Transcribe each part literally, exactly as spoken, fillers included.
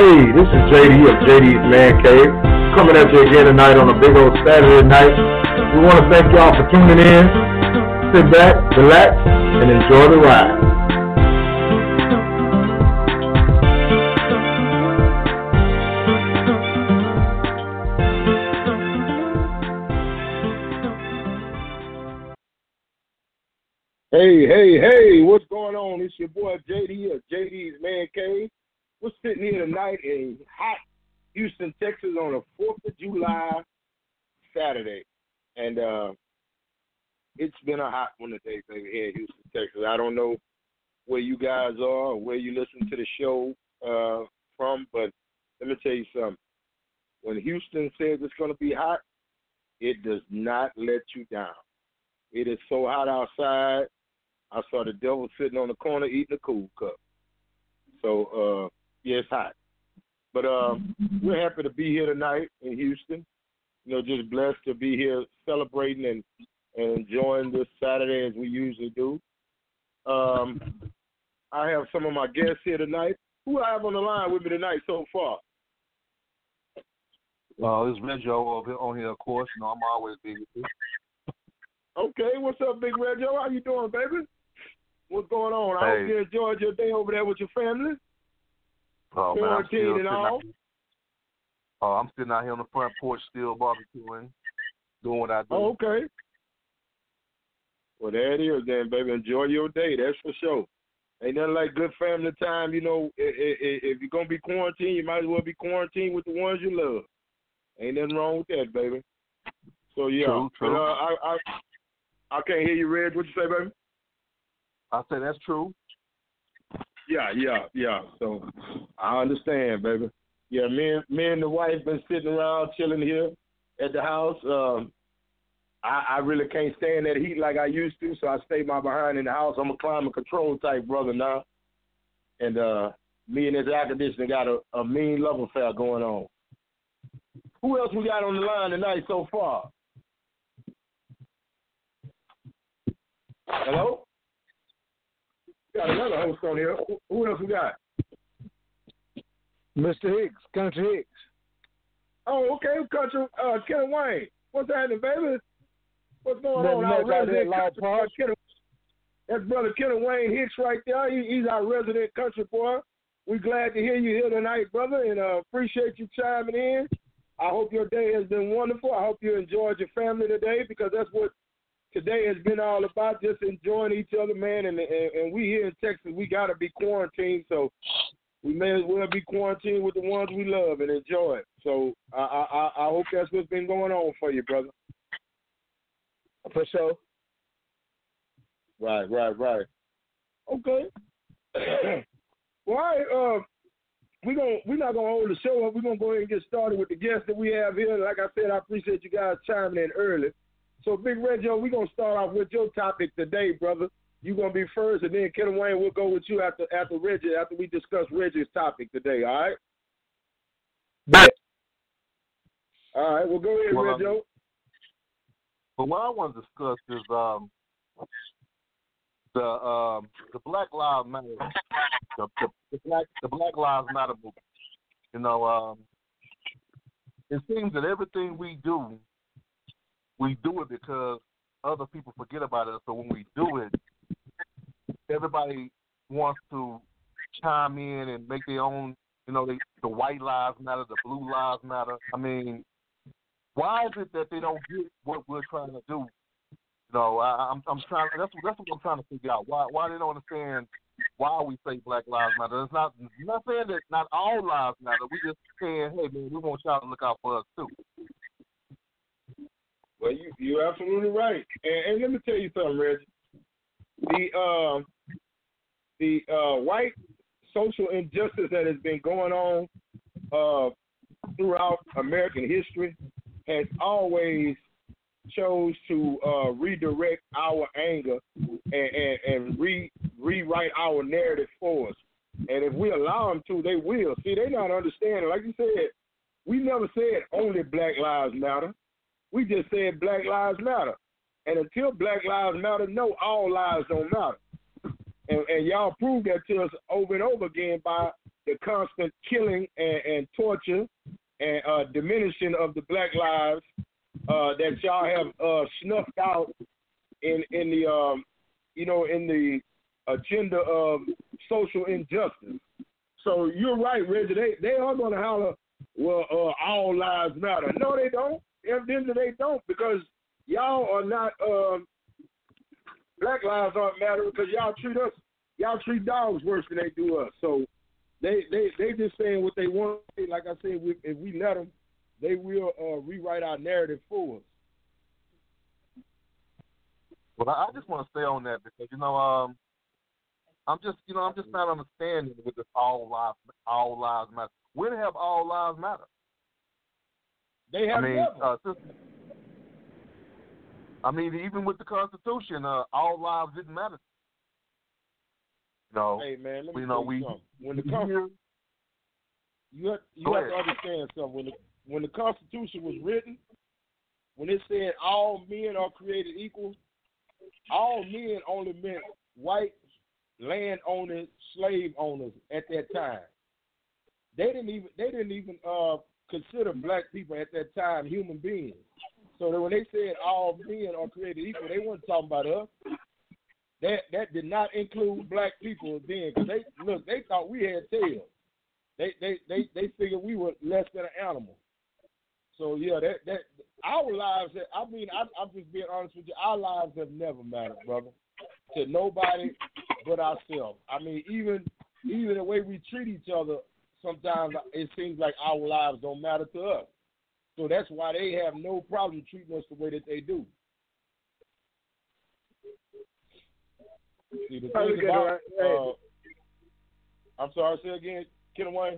Hey, this is J D of J D's Man Cave, coming at you again tonight on a big old Saturday night. We want to thank y'all for tuning in. Sit back, relax, and enjoy the ride. Hey, hey, hey, what's going on? It's your boy J D of J D's Man Cave. We're sitting here tonight in hot Houston, Texas on a fourth of July Saturday. And uh, it's been a hot one today, baby, here in Houston, Texas. I don't know where you guys are or where you listen to the show uh, from, but let me tell you something. When Houston says it's going to be hot, it does not let you down. It is so hot outside. I saw the devil sitting on the corner eating a cool cup. So, uh, yeah, it's hot. But um, we're happy to be here tonight in Houston. You know, just blessed to be here celebrating and, and enjoying this Saturday as we usually do. Um, I have some of my guests here tonight. Who I have on the line with me tonight so far? Uh, this is Reggie over on here, of course. You know, I'm always big with you. Okay, what's up, Big Reggie? How you doing, baby? What's going on? I Hey. hope you enjoyed your day over there with your family. Oh, man, I'm still Quarantine and sitting all. out, oh, I'm sitting out here on the front porch still barbecuing, doing what I do. Oh, okay. Well, there it is then, baby. Enjoy your day. That's for sure. Ain't nothing like good family time. You know, if, if, if you're going to be quarantined, you might as well be quarantined with the ones you love. Ain't nothing wrong with that, baby. So, yeah. True, true. But, uh, I, I, I can't hear you, Reg. What you say, baby? I say that's true. Yeah, yeah, yeah. So I understand, baby. Yeah, me and me and the wife been sitting around chilling here at the house. Um, I, I really can't stand that heat like I used to, so I stay my behind in the house. I'm a climate control type brother now, and uh, me and this air conditioner got a, a mean love affair going on. Who else we got on the line tonight so far? Hello? Got another host on here. Who, who else we got? Mister Hicks, Country Hicks. Oh, okay. Country, uh, Ken Wayne. What's happening, baby? What's going Nothing on? much Our out there, resident Loud country Park. boy, Ken- That's brother Ken Wayne Hicks right there. He, he's our resident country boy. We're glad to hear you here tonight, brother, and uh, appreciate you chiming in. I hope your day has been wonderful. I hope you enjoyed your family today, because that's what today has been all about, just enjoying each other, man. And, and, and we here in Texas, we got to be quarantined, so we may as well be quarantined with the ones we love and enjoy it. So I, I, I hope that's what's been going on for you, brother. For sure. Right, right, right. Okay. Well, all right, uh, we're gonna we're not gonna hold the show up. We're gonna go ahead and get started with the guests that we have here. Like I said, I appreciate you guys chiming in early. So, Big Reggie, we're going to start off with your topic today, brother. You're going to be first, and then Ken Wayne will go with you after after Reggie, after we discuss Reggie's topic today, all right? Bet. All right, well, go ahead, Well, Reggie. um, But what I want to discuss is um, the um, the Black Lives Matter, the, the, the Black the Black Lives Matter movement. You know, um, it seems that everything we do, we do it because other people forget about it. So when we do it, everybody wants to chime in and make their own, you know, they, the white lives matter, the blue lives matter. I mean, why is it that they don't get what we're trying to do? You know, I, I'm, I'm trying. That's that's what I'm trying to figure out. Why why they don't understand why we say Black Lives Matter? It's not I'm not saying that not all lives matter. We just saying, hey man, we want y'all to look out for us too. Well, you, you're absolutely right. And, and let me tell you something, Reggie. The, uh, the uh, white social injustice that has been going on uh, throughout American history has always chose to uh, redirect our anger and, and, and re, rewrite our narrative for us. And if we allow them to, they will. See, they not understanding. Like you said, we never said only Black Lives Matter. We just said Black Lives Matter. And until Black Lives Matter, no, all lives don't matter. And, and y'all proved that to us over and over again by the constant killing and, and torture and uh, diminishing of the black lives uh, that y'all have uh, snuffed out in in the um, you know in the agenda of social injustice. So you're right, Reggie. They they are going to holler, well, uh, all lives matter. No, they don't. Evidently, they don't, because y'all are not. Um, black lives aren't matter because y'all treat us, y'all treat dogs worse than they do us. So they they they just saying what they want. Like I said, we, if we let them, they will uh, rewrite our narrative for us. Well, I just want to stay on that because you know, um, I'm just you know I'm just not understanding with this all lives all lives matter. When have all lives matter? They have I mean, never. uh, since, I mean, even with the Constitution, uh, all lives didn't matter. You know, hey man, let me you tell know, you we, something. When the Constitution, you have, you have to understand something. When the when the Constitution was written, when it said all men are created equal, all men only meant white landowning slave owners at that time. They didn't even they didn't even uh, consider black people at that time human beings. So that when they said all men are created equal, they weren't talking about us. That that did not include black people then, because they look they thought we had tails. They they they they figured we were less than an animal. So yeah, that that our lives. I mean, I, I'm just being honest with you. Our lives have never mattered, brother, to nobody but ourselves. I mean, even even the way we treat each other, sometimes it seems like our lives don't matter to us. So that's why they have no problem treating us the way that they do. See, the thing about, uh, I'm sorry, say again, Ken Wayne?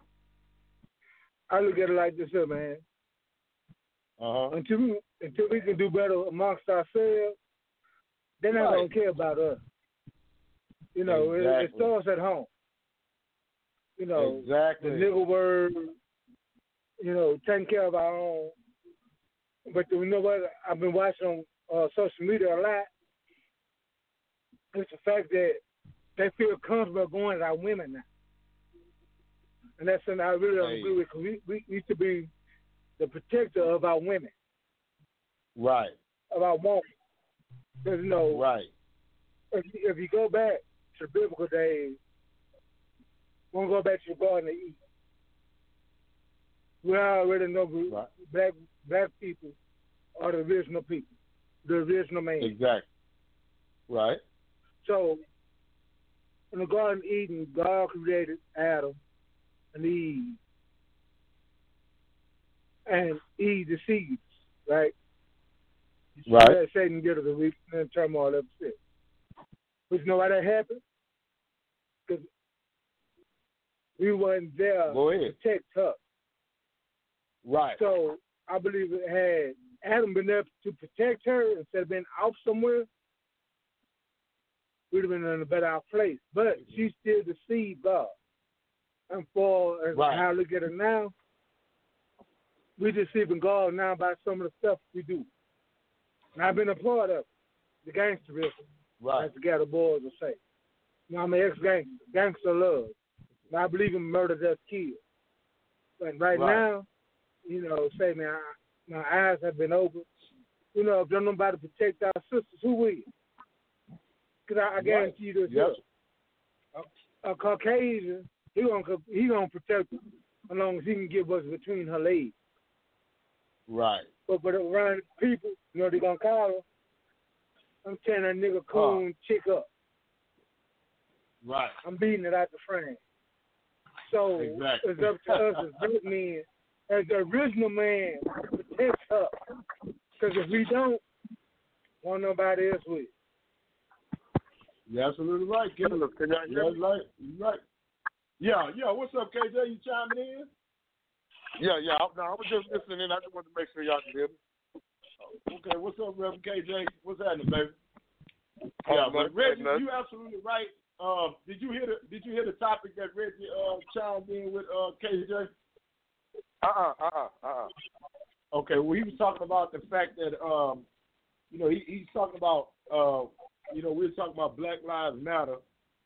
I look at it like this here, man. Uh-huh. Until we, until we can do better amongst ourselves, they're not Right. going to care about us. You know, exactly. it, it starts at home. You know, exactly. the nigger word, you know, taking care of our own. But you know what? I've been watching on uh, social media a lot. It's the fact that they feel comfortable going at our women now. And that's something I really don't hey. agree with, because we, we used to be the protector of our women. Right. Of our women. Because, you know, right. if, if you go back to the biblical days, we're going to go back to the Garden of Eden. We already know right. black black people are the original people, the original man. Exactly. Right. So, in the Garden of Eden, God created Adam and Eve. And Eve deceived, right? Right. So Satan get her the reason and turmoil ever since. But you know why that happened? Because we weren't there Go ahead. to protect her. Right. So I believe it had Adam been there to protect her instead of being off somewhere, we'd have been in a better place. But she still deceived God. And for as right. how I look at it now, we're deceiving God now by some of the stuff we do. And I've been a part of it, the gangsterism, right. as the ghetto boys will say. You know, I'm an ex-gangster, gangster love. And I believe in murder, death, kill. But right, right now, you know, say, man, I, my eyes have been opened. You know, if there's nobody to protect our sisters, who will? Because I, I guarantee you this. Yep. A, a Caucasian, he gonna he gonna protect her as long as he can get what's between her legs. Right. But but around people, you know, they gonna call her. I'm tearing that nigga coon uh, chick up. Right. I'm beating it out the frame. So exactly. it's up to us as black men, as the original man, to protect her. Because if we don't, won't nobody else will. You're absolutely right, Ken. You're right. You're right. Yeah, yeah. What's up, K J? You chiming in? Yeah, yeah. I, no, I was just listening. I just wanted to make sure y'all can hear me. Okay, what's up, Reverend K J? What's happening, baby? Yeah, but Reggie, you absolutely right. Uh, did you hear the Did you hear the topic that Reggie uh, chimed in with uh, K J? Uh uh uh uh uh. Okay, well he was talking about the fact that um, you know he, he's talking about uh, you know we were talking about Black Lives Matter,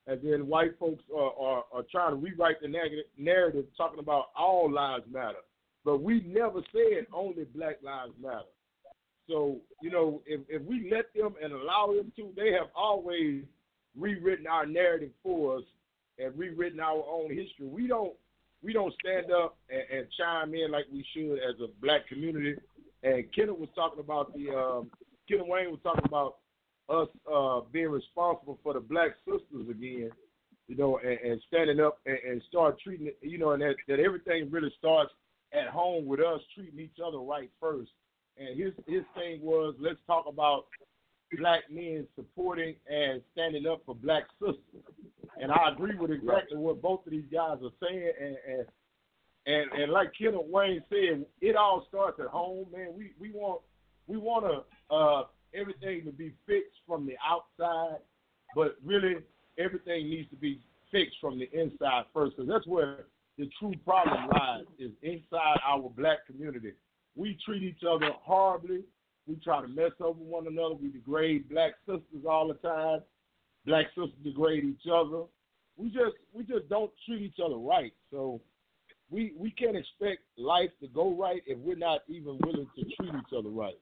and then white folks are, are, are trying to rewrite the negative narrative talking about all lives matter. But we never said only Black Lives Matter. So, you know, if, if we let them and allow them to, they have always rewritten our narrative for us and rewritten our own history. We don't we don't stand up and, and chime in like we should as a black community. And Kenneth was talking about the um, Kenneth Wayne was talking about us uh, being responsible for the black sisters again, you know, and, and standing up and, and start treating it, you know, and that, that everything really starts at home with us treating each other right first. And his his thing was, let's talk about black men supporting and standing up for black sisters. And I agree with exactly what both of these guys are saying. And and and, and like Kenneth Wayne said, it all starts at home, man. We we want we want to uh, everything to be fixed from the outside, but really everything needs to be fixed from the inside first, because that's where the true problem lies, is inside our black community. We treat each other horribly. We try to mess over one another. We degrade black sisters all the time. Black sisters degrade each other. We just we just don't treat each other right. So we we can't expect life to go right if we're not even willing to treat each other right.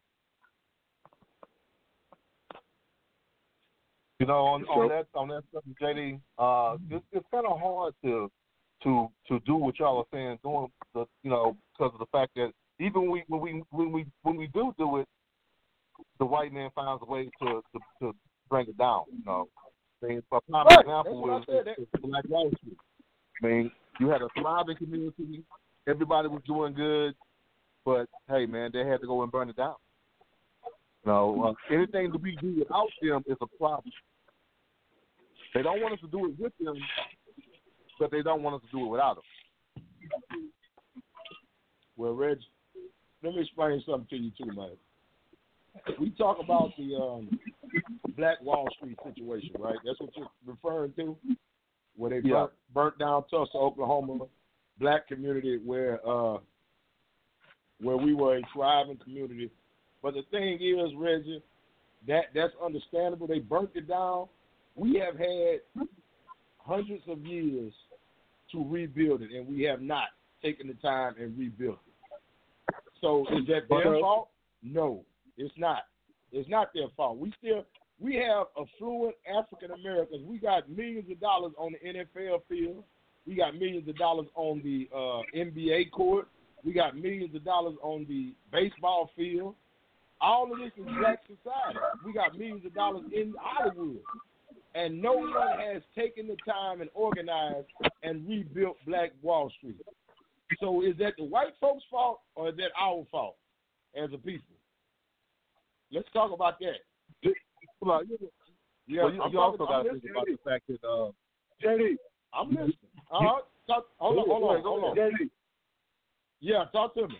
You know, on, on that on that subject, J D, uh, it's, it's kind of hard to to to do what y'all are saying, doing the you know because of the fact that even when we when we when we when we do do it, the white man finds a way to to, to bring it down. You know, I mean, a prime right. example is, is, is Black Wall Street. I mean, you had a thriving community, everybody was doing good, but hey, man, they had to go and burn it down. You know, uh, anything that we do without them is a problem. They don't want us to do it with them, but they don't want us to do it without them. Well, Reg, let me explain something to you too, man. We talk about the um, Black Wall Street situation, right? That's what you're referring to, where they yeah. burnt, burnt down Tulsa, Oklahoma, black community where uh, where we were a thriving community. But the thing is, Reggie, that that's understandable. They burnt it down. We have had hundreds of years to rebuild it, and we have not taken the time and rebuilt it. So is that their fault? No, it's not. It's not their fault. We still we have affluent African Americans. We got millions of dollars on the N F L field. We got millions of dollars on the uh, N B A court. We got millions of dollars on the baseball field. All of this is black society. We got millions of dollars in Hollywood. And no one has taken the time and organized and rebuilt Black Wall Street. So is that the white folks' fault or is that our fault as a people? Let's talk about that. Well, you, yeah, well, you, you also got to think about the fact that uh, J D, I'm listening. Uh, talk, hold on, hold on, hold on. J D. Yeah, talk to me.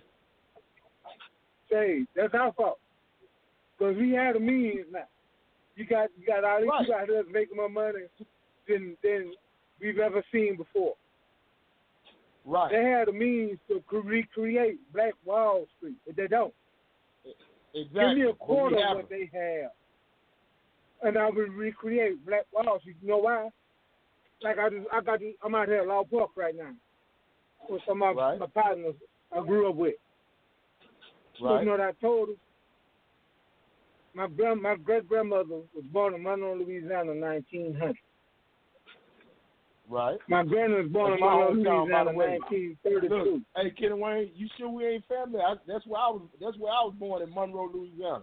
Say, that's our fault. Because we had a means now. You got you got all these right. people out there making more money than than we've ever seen before. Right. They had a means to recreate Black Wall Street, but they don't. Exactly. Give me a quarter of what it. they have, and I will recreate Black Wall Street. You know why? Like I just, I got this, I'm out here at Law Park right now with some of right. my partners I grew up with. Right. You know what I told them? My grand, my great grandmother was born in Monroe, Louisiana, in nineteen hundred. Right. My granny was born that's in Monroe, Louisiana, in nineteen thirty-two. Look, hey, Kenny Wayne, you sure we ain't family? I, that's where I was. That's where I was born in Monroe, Louisiana.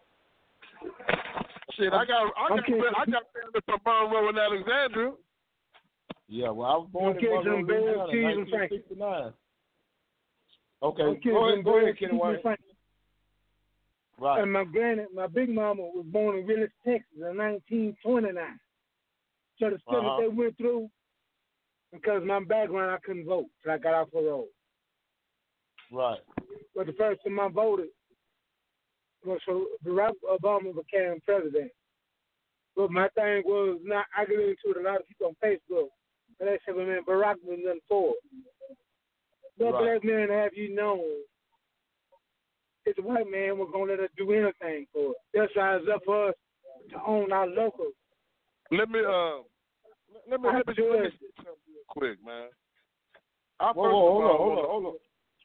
Shit, I got, I got, okay. I got family from Monroe and Alexandria. Yeah, well, I was born okay, in Monroe, Louisiana, in nineteen sixty-nine. Okay, okay, go ahead, go ahead, Kenny Wayne. Right. And my granny, my big mama was born in Willis, Texas in nineteen twenty-nine. So the stuff uh-huh. that they went through, because my background, I couldn't vote till I got off the road. Right. But the first time I voted was so Barack Obama became president. But my thing was, not I get into it a lot of people on Facebook, and they said, well, man, Barack was nothing for it. What right. black man have you known? It's a white man was going to let us do anything for it. That's why it's up for us to own our locals. Let me, uh, let me, let me, let me say something real quick, man. I Whoa, whoa, hold on, hold on, hold on.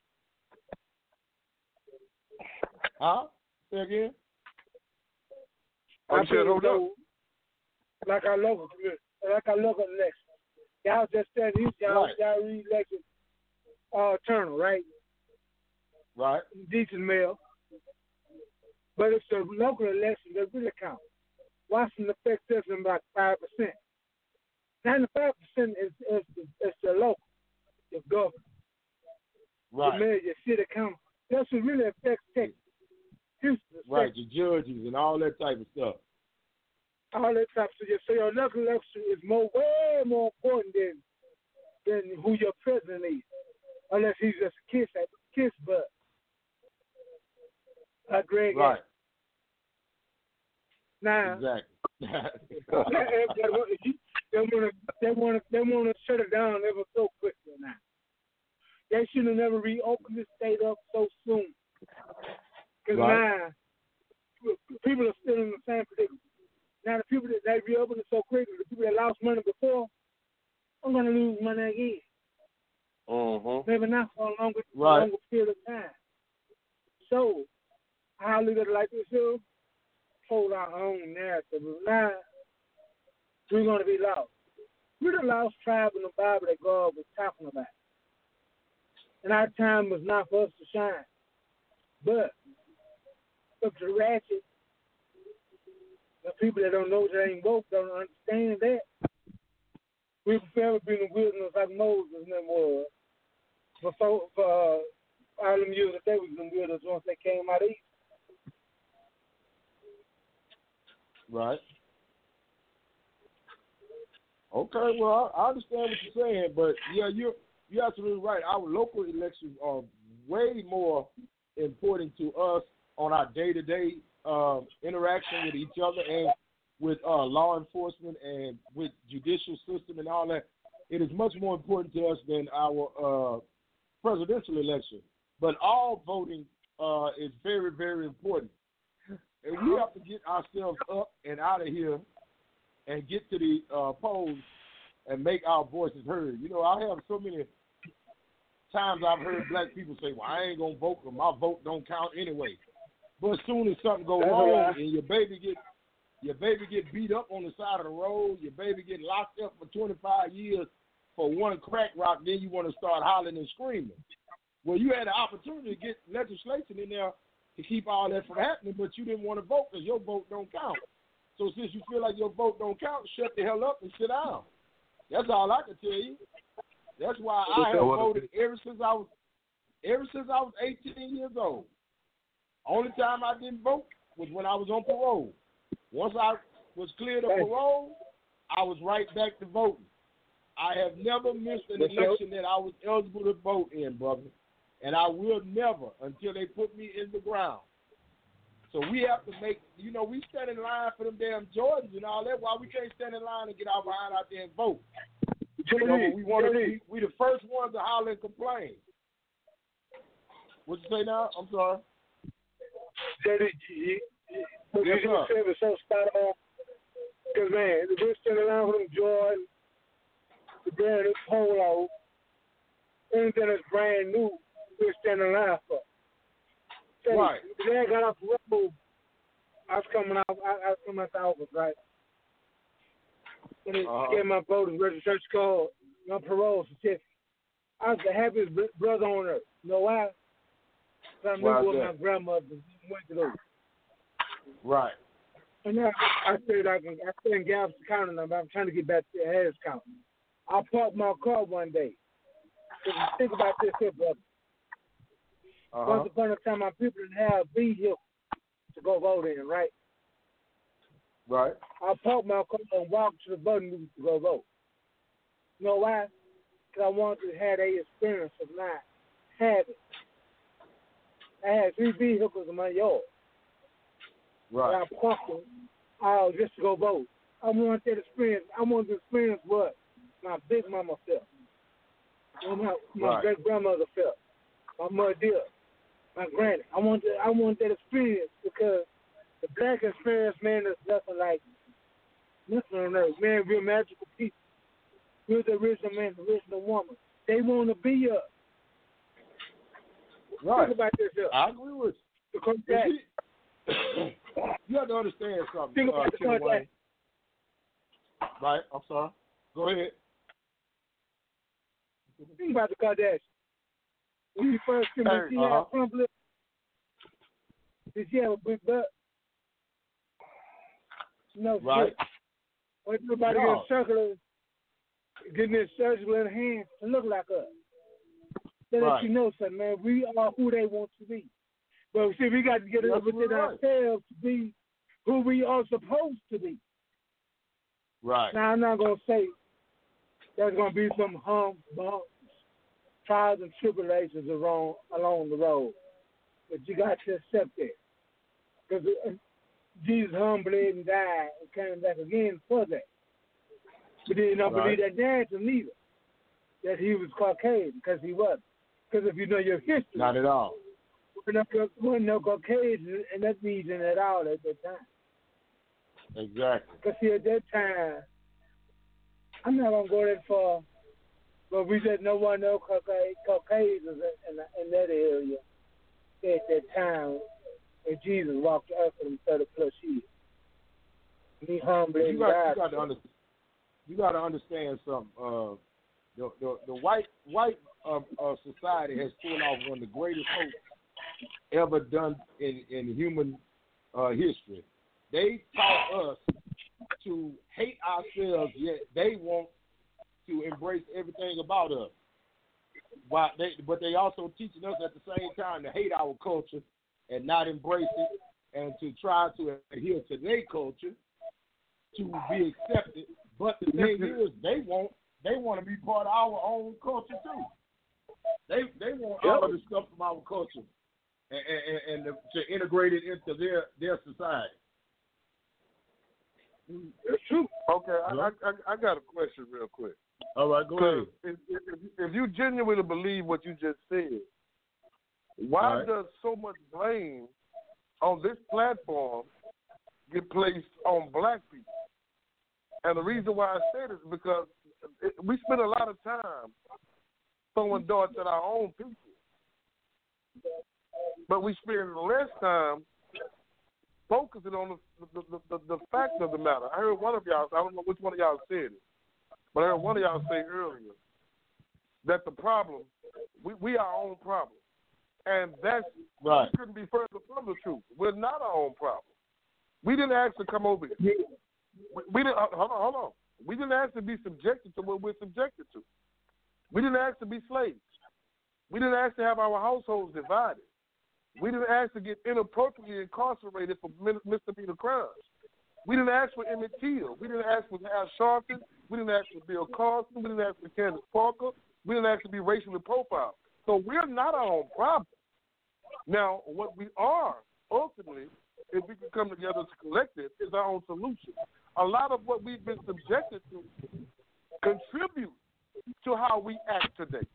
Huh? Say again? Oh, you said hold up? Like our local community, like our local election. Y'all just said these y'all, Right. y'all re-elected uh, Turner, right? Right. Decent male. But it's the local election that really counts. Washington affects us in about five percent. ninety-five percent is, is, the, is the local, the governor, Right. the mayor, your city council. That's what really affects Texas. Houston, Right, the judges and all that type of stuff. all that type of stuff. So your local election is more, way more important than than who your president is, unless he's just a kiss at kiss butt. Like Greg. Right. Now, Exactly. they want to they want to they want to shut it down ever so quickly now. They should have never reopened this state up so soon. Because Right. now people are still in the same predicament. Now the people that they reopened it so quickly, the people that lost money before, I'm gonna lose money again. Mm-hmm. Maybe not for a longer, Right. longer period of time. So I look at it like this here. Hold our own narrative. Now we're going to be lost. We're the lost tribe in the Bible that God was talking about. And our time was not for us to shine. But if the ratchet, the people that don't know that ain't woke don't understand that, we've forever been in the wilderness like Moses and them was. Before, for uh, all them years that they was in the wilderness once they came out east. Right. Okay, well, I, I understand what you're saying, but yeah, you're you're absolutely right. Our local elections are way more important to us on our day-to-day uh, interaction with each other and with uh, law enforcement and with judicial system and all that. It is much more important to us than our uh, presidential election. But all voting uh, is very, very important. And we have to get ourselves up and out of here and get to the uh, polls and make our voices heard. You know, I have so many times I've heard black people say, well, I ain't going to vote because my vote don't count anyway. But as soon as something goes wrong and your baby get your baby get beat up on the side of the road, your baby get locked up for twenty-five years for one crack rock, then you want to start hollering and screaming. Well, you had the opportunity to get legislation in there to keep all that from happening, but you didn't want to vote because your vote don't count. So since you feel like your vote don't count, shut the hell up and sit down. That's all I can tell you. That's why I have voted ever since I was ever since I was eighteen years old. Only time I didn't vote was when I was on parole. Once I was cleared of parole, I was right back to voting. I have never missed an election that I was eligible to vote in, brother. And I will never until they put me in the ground. So we have to make, you know, we stand in line for them damn Jordans and all that. Why we can't stand in line and get our behind out there and vote? You know, but we want to be, we the first ones to holler and complain. What you say now? I'm sorry. J D, what you just said was so spot on. Because, man, we're standing in line for them Jordans, the brand new polo, anything that's brand new, we're standing in line for. So right. Today I got off the road. I was coming out. I, I was coming out the office, right? And they uh-huh. gave my voter's registration card, my parole certificate. I was the happiest brother on earth. You know why? Because I remember when my grandmother went to those. Right. And now I said I can. I stay in Galveston County now, but I'm trying to get back to Harris County. I parked my car one day. Think about this here, brother. Uh-huh. Once upon a time, my people didn't have a vehicle to go vote in, right? Right. I parked my car and walked to the voting booth to go vote. You know why? Because I wanted to have a experience of not having. I had three vehicles in my yard. Right. And I parked them all just to go vote. I wanted that experience. I wanted to experience what my big mama felt. What my, my right. great grandmother felt. My mother did. My granny. I want to, I want that experience because the black experience, man, is nothing like nothing on earth. Man, we're magical people. with the original man, the original woman. They want to be us. Right. Think about this here. I agree with you. Because that, you have to understand something, think uh, about the Tim contact. Wayne. Right, I'm sorry. Go ahead. Think about the Kardashians. When you first came in, she uh-huh. had plump lips. Did she have a big butt? No. Right. When everybody No. gets circular, getting this circular hands to look like us. They let Right. you know something, man. We are who they want to be. But see, we got to get it That's within right. ourselves to be who we are supposed to be. Right. Now, I'm not going to say there's going to be some humps, bumps, trials and tribulations along, along the road. But you got to accept that. Because Jesus hung, bled, and died and came back again for that. But then you don't Right. believe that dancing neither, that he was Caucasian, because he wasn't. Because if you know your history, Not at all. there wasn't no Caucasian in that region at all at that time. Exactly. Because see, at that time, I'm not going to go that far, but we just know one no Caucasians in, in that area at that time when Jesus walked the earth for them thirty plus years. He humbled You and got, died. you got to understand. You got to understand something. Uh, the, the the white white uh, uh, society has pulled off one of the greatest hoaxes ever done in in human uh, history. They taught us to hate ourselves, yet they want to embrace everything about us. Why they, but they also teaching us at the same time to hate our culture and not embrace it, and to try to adhere to their culture to be accepted. But the thing is, they want they want to be part of our own culture too. They they want all of the stuff from our culture and, and, and to integrate it into their their society. It's true. Okay, I, I I got a question real quick. All right, go ahead. If, if, if you genuinely believe what you just said, why Right. does so much blame on this platform get placed on black people? And the reason why I say this is because it, we spend a lot of time throwing darts at our own people, but we spend less time focusing on the the, the, the the fact of the matter. I heard one of y'all, I don't know which one of y'all said it, but I heard one of y'all say earlier that the problem, we, we are our own problem. And that's, Right. couldn't be further from the truth. We're not our own problem. We didn't ask to come over here. We, we didn't, hold on, hold on. We didn't ask to be subjected to what we're subjected to. We didn't ask to be slaves. We didn't ask to have our households divided. We didn't ask to get inappropriately incarcerated for misdemeanor crimes. We didn't ask for Emmett Till. We didn't ask for Al Sharpton. We didn't ask for Bill Carson. We didn't ask for Candace Parker. We didn't ask to be racially profiled. So we're not our own problem. Now, what we are, ultimately, if we can come together as a collective, is our own solution. A lot of what we've been subjected to contribute to how we act today.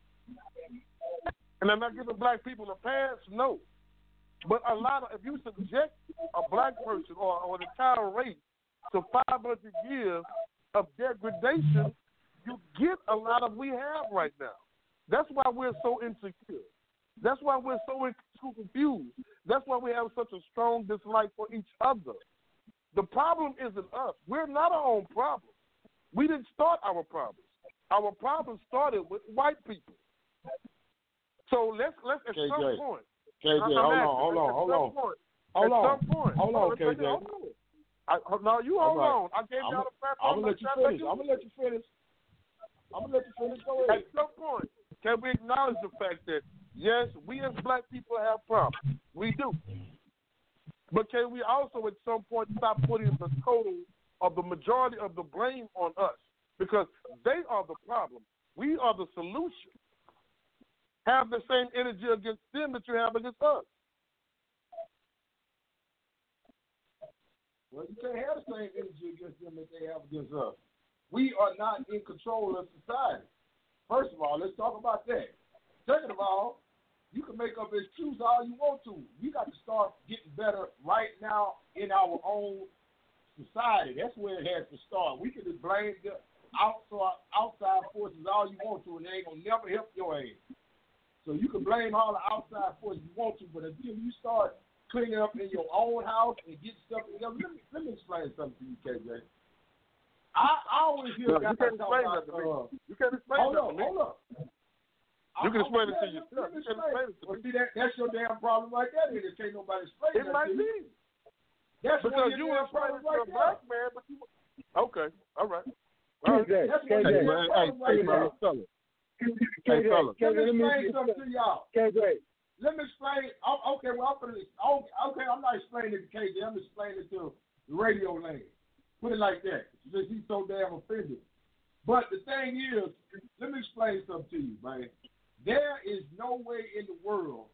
And I'm not giving black people a pass, no. But a lot of, if you subject a black person or, or an entire race to five hundred years of degradation, you get a lot of we have right now. That's why we're so insecure. That's why we're so confused. That's why we have such a strong dislike for each other. The problem isn't us. We're not our own problem. We didn't start our problems. Our problem started with white people. So let's let's at K J. some point. K J, hold on, hold on, hold on. Point, Hold at on. some point. Hold on, K J. Hold on. I, no, you hold right. on. I gave I'm, y'all the platform. I'm gonna let you I'm finish. I'm gonna let you finish. I'm gonna let you finish. Go ahead. At some point, can we acknowledge the fact that yes, we as black people have problems? We do. But can we also at some point stop putting the total of the majority of the blame on us? Because they are the problem. We are the solution. Have the same energy against them that you have against us. Well, you can't have the same energy against them that they have against us. We are not in control of society. First of all, let's talk about that. Second of all, you can make up excuse all you want to. We got to start getting better right now in our own society. That's where it has to start. We can just blame the, outside outside forces all you want to, and they ain't gonna never help your ass. So you can blame all the outside forces you want to, but until you start cleaning up in your own house and get stuff together, let me let me explain something to you, K J. I, I always hear no, guys you can't talk explain about. that to me. Uh, You can't explain hold that up, to me. hold up. You can I'm, explain I'm, it to let, yourself. let me You can explain explain it to well, me. see, that, that's your damn problem right there. Then it can't nobody explain It that might to you. be. That's Because one of you your were damn problems explaining to right a there. black man, but you okay, all right. All right. K J, That's K one of J, your Hey, damn hey, problems hey, right there. fellas, fellas. K Hey, J, fellas. K J, Let me let me explain something to y'all. K J, Let me explain. Oh, okay, well, I'm gonna, oh, okay, I'm not explaining it to K J. I'm explaining it to the radio lane. Put it like that. Since he's so damn offended. But the thing is, let me explain something to you, man. There is no way in the world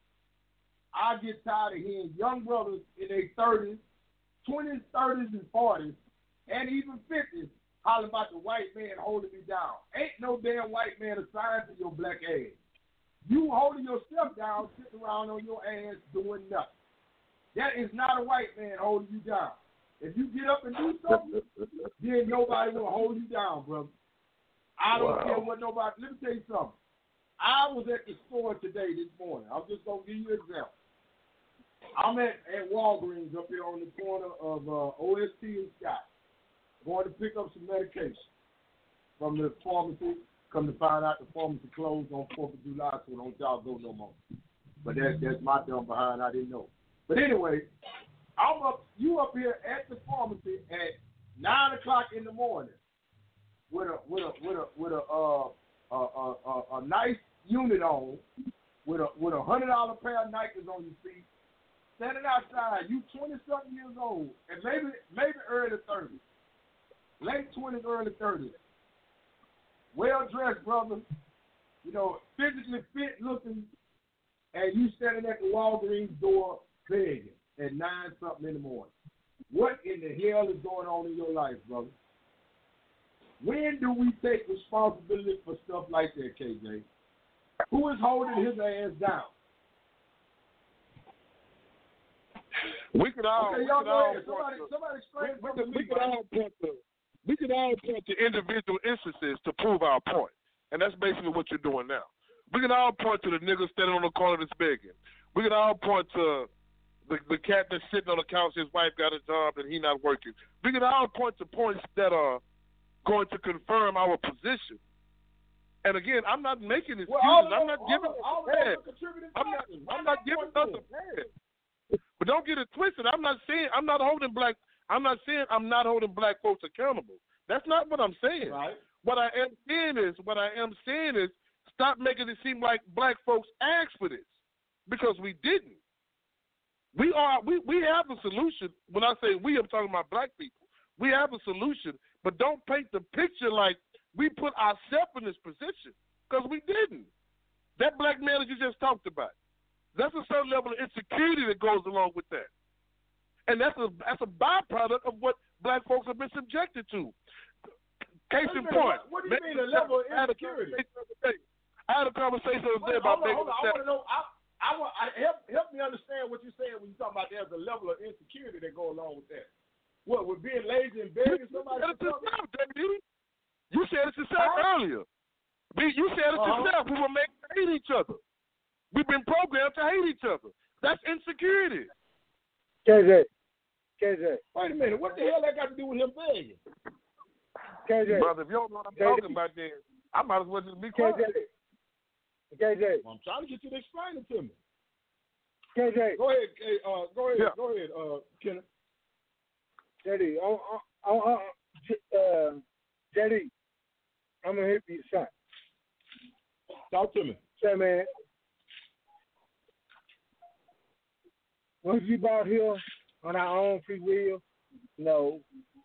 I get tired of hearing young brothers in their thirties, twenties, thirties, and forties, and even fifties holler about the white man holding me down. Ain't no damn white man assigned to your black ass. You holding yourself down, sitting around on your ass doing nothing. That is not a white man holding you down. If you get up and do something, then nobody will hold you down, brother. I don't Wow. care what nobody. Let me tell you something. I was at the store today this morning. I'm just gonna give you an example. I'm at, at Walgreens up here on the corner of uh, O S T and Scott. Going to pick up some medication from the pharmacy. Come to find out the pharmacy closed on fourth of July, so don't y'all go no more. But that's that's my dumb behind. I didn't know. But anyway, I'm up. You up here at the pharmacy at nine o'clock in the morning with a with a with a with a uh a a, a, a nice unit on, with a with a hundred dollar pair of Nikes on your feet, standing outside. You twenty something years old, and maybe maybe early thirties, late twenties, early thirties. Well dressed, brother. You know, physically fit looking, and you standing at the Walgreens door begging at nine something in the morning. What in the hell is going on in your life, brother? When do we take responsibility for stuff like that, K J? Who is holding his ass down? We could all, Okay, we y'all could go all ahead. point Somebody, to, somebody explain we, we something could, to we me, could man. all point to, we could all point to individual instances to prove our point, and that's basically what you're doing now. We can all point to the nigga standing on the corner that's begging. We can all point to the, the cat that's sitting on the couch, his wife got a job and he not working. We can all point to points that are going to confirm our position. And again, I'm not making excuses. Well, I'm not giving us a pass. I'm not, I'm not giving us a pass. But don't get it twisted. I'm not saying I'm not holding black. I'm not saying I'm not holding black folks accountable. That's not what I'm saying. Right. What I am saying is, what I am saying is, stop making it seem like black folks asked for this, because we didn't. We are. We we have a solution. When I say we, I'm talking about black people. We have a solution, but don't paint the picture like we put ourselves in this position, because we didn't. That black man that you just talked about, that's a certain level of insecurity that goes along with that. And that's a that's a byproduct of what black folks have been subjected to. Case in point. What, what do you mean, a level of insecurity? I had a conversation the other day Wait, about hold on, hold on. I making want to know. I, I want I, help help me understand what you're saying when you talk about there's a level of insecurity that go along with that. What, with being lazy and begging somebody You for said something? it yourself, You said it yourself Huh? earlier. We, you said it Uh-huh. yourself. We were made to hate each other. We've been programmed to hate each other. That's insecurity. K J, K J, Wait a minute. What the hell that got to do with him begging? K J, Brother, if you don't know what I'm K J. talking about, then I might as well just be K quiet. J, K J, Well, I'm trying to get you to explain it to me. K J, Go ahead. Hey, uh, go ahead. Yeah. Go ahead, uh, Kenneth. J D, on, on, on, uh, J D, I'm gonna hit you, son. Talk to me. Say, man, was we brought here on our own free will? No.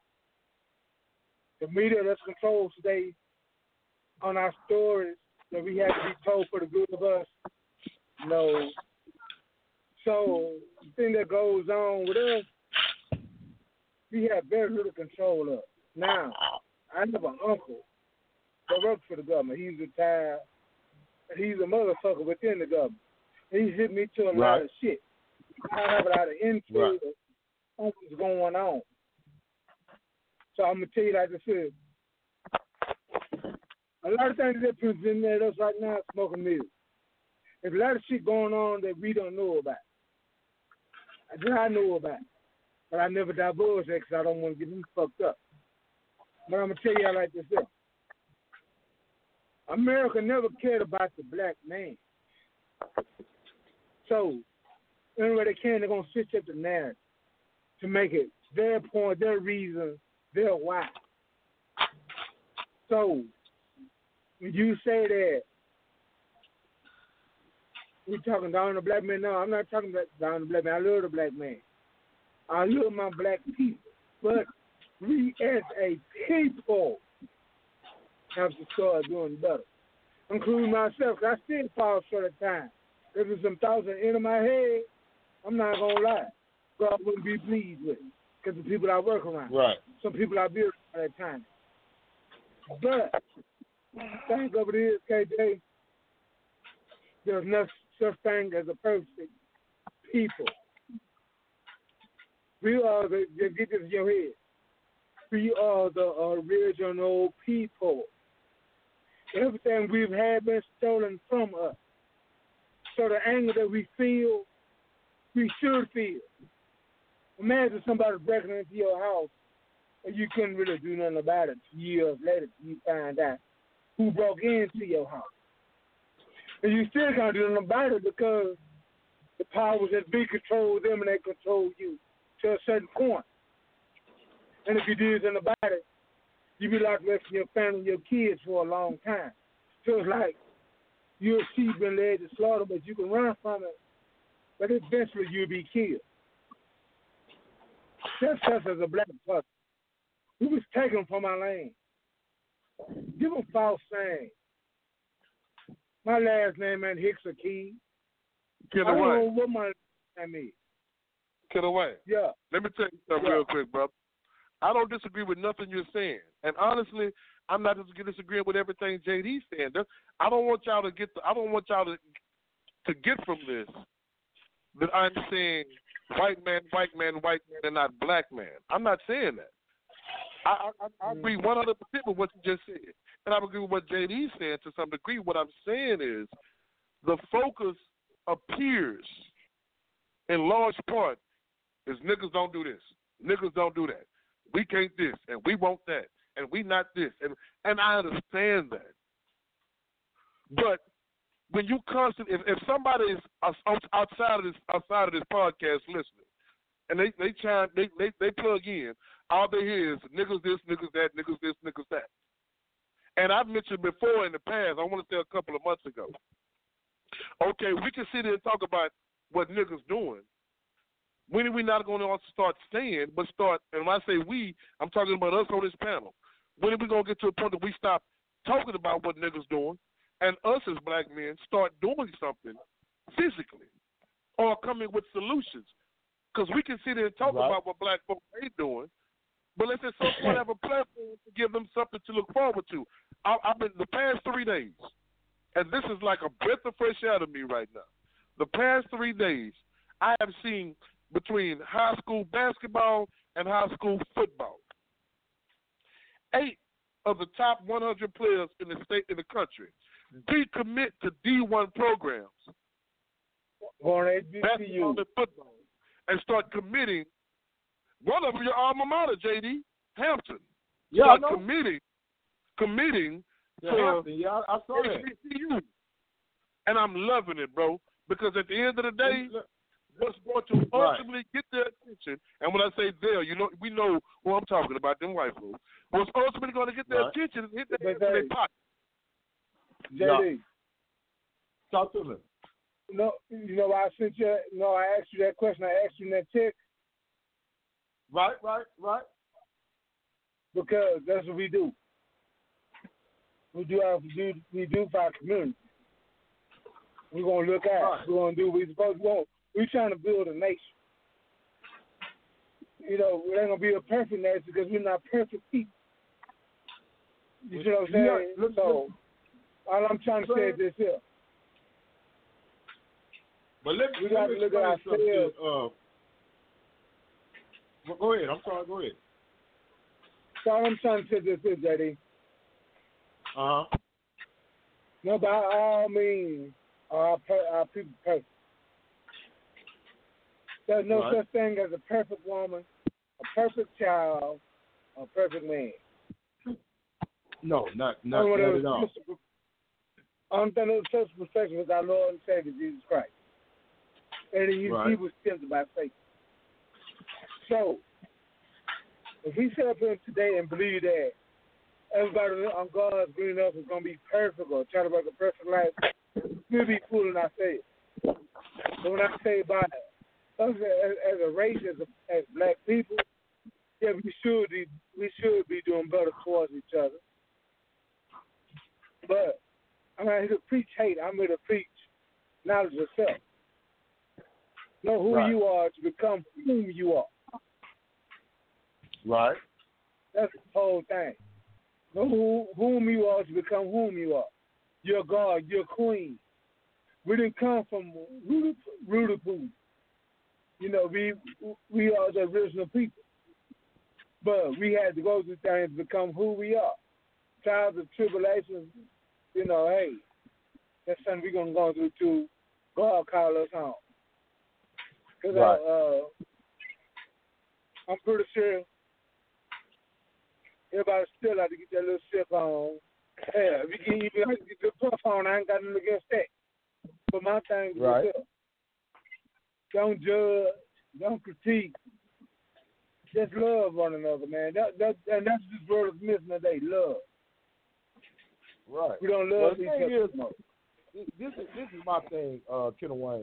The media that's controlled today on our stories that we have to be told for the good of us? No. So the thing that goes on with us, we have very little control of. Now, I have an uncle that works for the government. He's retired. He's a motherfucker within the government. He's hit me to a lot Right. of shit. I have a lot of influence on what's going on. So I'm gonna tell you like this is, A lot of things that present us right now smoking music. There's a lot of shit going on that we don't know about. That I know about. But I never divulge that because I don't want to get them fucked up. But I'm going to tell y'all like this here. America never cared about the black man. So, anyway they can, they're going to switch up the narrative to make it their point, their reason, their why. So, when you say that we're talking down the black man, no, I'm not talking about down the black man. I love the black man. I love my black people. But we as a people have to start doing better, including myself. I still fall short of time. There's some thoughts that enter my head, I'm not going to lie, God wouldn't be pleased with it because the people I work around. Right. Some people I build around at times. But think of it is, K J, there's no such thing as a perfect people. We are the, just get this in your head. We are the original people. Everything we've had been stolen from us. So the anger that we feel, we should feel. Imagine somebody breaking into your house and you couldn't really do nothing about it. Years later, you find out who broke into your house. And you still can't do nothing about it because the powers that be control them and they control you to a certain point. And if you do something about it, you be locked away from your family and your kids for a long time. So it's like you're a sheep been led to slaughter, but you can run from it, but eventually you'll be killed. That's us as a black person. We was taken from our land. Give them false saying. My last name ain't Hicks or Key. Get I don't away. know what my name is. Get away. Yeah. Let me tell you something Yeah. real quick, bro. I don't disagree with nothing you're saying. And honestly, I'm not disagreeing with everything J D's saying. That's, I don't want y'all to get the, I don't want y'all to to get from this that I'm saying white man, white man, white man, and not black man. I'm not saying that. I I, I agree one hundred percent with what you just said. And I agree with what J D's saying to some degree. What I'm saying is the focus appears in large part is niggas don't do this. Niggas don't do that. We can't this, and we want that, and we not this, and and I understand that. But when you constantly, if, if somebody is outside of this outside of this podcast listening, and they they chime, they they they plug in, all they hear is niggas this, niggas that, niggas this, niggas that. And I've mentioned before in the past, I want to say a couple of months ago. Okay, we can sit here and talk about what niggas doing. When are we not going to also start saying, but start, and when I say we, I'm talking about us on this panel. When are we going to get to a point that we stop talking about what niggas doing and us as black men start doing something physically or coming with solutions? Because we can sit here and talk right. about what black folks ain't doing, but let's at some point have a platform to give them something to look forward to. I, I've been the past three days, and this is like a breath of fresh air to me right now. The past three days, I have seen between high school basketball and high school football, eight of the top one hundred players in the state in the country decommit to D one programs, basketball and football, and start committing. One of them, your alma mater, J D, Hampton. Yeah, start I know. committing, committing Yeah, to Hampton, yeah, I saw that. H B C U. And I'm loving it, bro, because at the end of the day, what's going to ultimately right. get their attention, and when I say there, you know, we know who I'm talking about, them white folks. What's ultimately going to get their right. attention is hit their hands in their pocket. J D, talk to me. No, you know why I sent you? No, I asked you that question. I asked you in that text. Right, right, right. Because that's what we do. We do our we do, we do for our community. We're gonna look at. Right. We're gonna do what we're supposed to do. We're trying to build a nation. You know, it ain't gonna be a perfect nation because we're not perfect people. You see what I'm saying? Yeah, look, so look. all I'm trying to say is this here. But let, we got to look at ourselves. Uh, well, go ahead. I'm sorry. Go ahead. So all I'm trying to say is this, J D. Uh huh. No, by all means, are our, per- our people perfect. There's no Right. such thing as a perfect woman, a perfect child, a perfect man. No, not not, Only not one at all. of those only thing that was such perfection was our Lord and Savior Jesus Christ. And he, Right. he was tempted by Satan. So, if we sit up here today and believe that everybody on God's green earth is going to be perfect or try to work a perfect life, we'll be fooling ourselves. So when I say about us as, as a race, as, a, as black people, yeah, we should be we should be doing better towards each other. But I'm not here to preach hate. I'm here to preach knowledge of self. Know who Right. you are to become whom you are. Right. That's the whole thing. Know who, whom you are to become whom you are. You're God. You're queen. We didn't come from Rudapoo. You know, we we are the original people. But we had to go through things to become who we are. Trials of tribulations, you know, hey, that's something we're going to go through too. God call us home. Because Right. uh, I'm pretty sure everybody still like to get that little sip on. Yeah, if you can even like to get the puff on, I ain't got nothing against that. But my thing is, Right. this. Don't judge, don't critique. Just love one another, man. That, that, and that's this world is missing today, love. Right. We don't Well, love the each thing other. is, no. this is this is my thing, uh, Kenneth Wayne.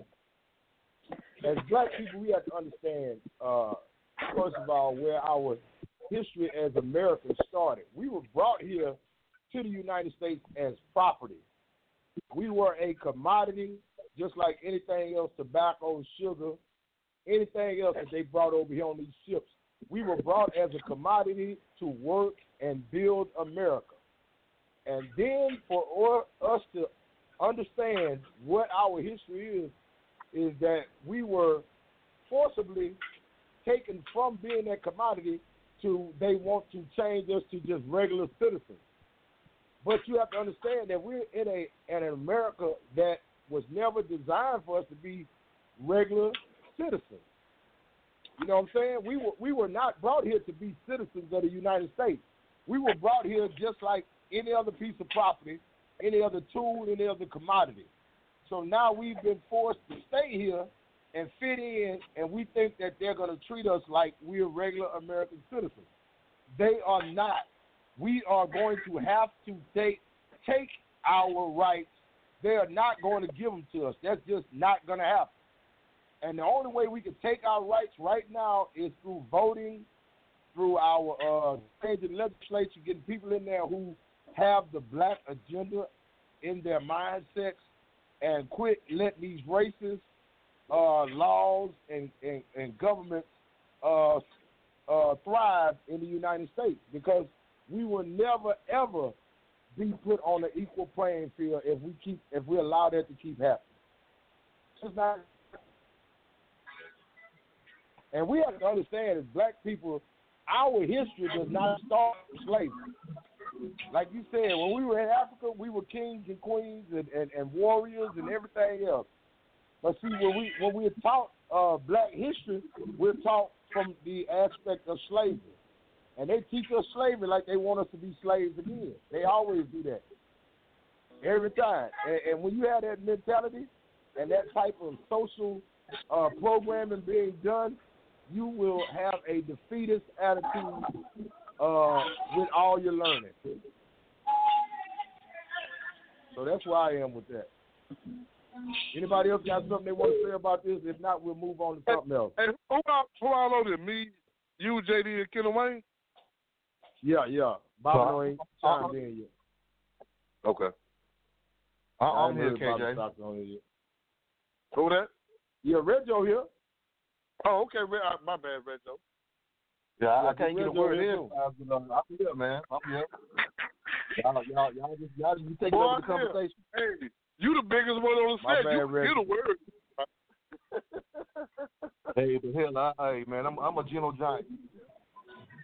As black people, we have to understand, uh, first of all, where our history as Americans started. We were brought here to the United States as property. We were a commodity, just like anything else, tobacco, sugar, anything else that they brought over here on these ships. We were brought as a commodity to work and build America. And then for us to understand what our history is, is that we were forcibly taken from being a commodity to they want to change us to just regular citizens. But you have to understand that we're in a in an America that was never designed for us to be regular citizens. You know what I'm saying? We were we were not brought here to be citizens of the United States. We were brought here just like any other piece of property, any other tool, any other commodity. So now we've been forced to stay here and fit in, and we think that they're going to treat us like we're regular American citizens. They are not. We are going to have to take take our rights. They are not going to give them to us. That's just not going to happen. And the only way we can take our rights right now is through voting, through our uh, changing legislature, getting people in there who have the black agenda in their mindsets, and quit letting these racist uh, laws and, and, and governments uh, uh, thrive in the United States, because we will never ever be put on an equal playing field if we keep if we allow that to keep happening. It's not. And we have to understand, as black people, our history does not start with slavery. Like you said, when we were in Africa, we were kings and queens and, and, and warriors and everything else. But see, when we when we're taught uh, black history, we're taught from the aspect of slavery. And they teach us slavery like they want us to be slaves again. They always do that. Every time. And, and when you have that mentality and that type of social uh, programming being done, you will have a defeatist attitude uh, with all your learning. So that's where I am with that. Anybody else got something they want to say about this? If not, we'll move on to something else. Hey, who all, who all on there? Me, you, J D, and Kenneth Wayne? Yeah, yeah. Bob Uh, ain't chimed in yet. Okay. I- I I'm ain't here, heard K Bobby J. Stockton on it yet. Who that? Yeah, Reggio here. Oh, okay. Re- uh, my bad, Red Joe. Yeah, I, Yeah, I can't get a Reggio word here in. too. uh, but, uh, I'm here, man. I'm here. Y'all, y'all, y'all just, y'all just be taking Boy, over the I'm here. conversation. Hey, you the biggest one on the My set. bad, You Red. get a word. Hey, the hell, I, hey, man, I'm, I'm a gentle giant.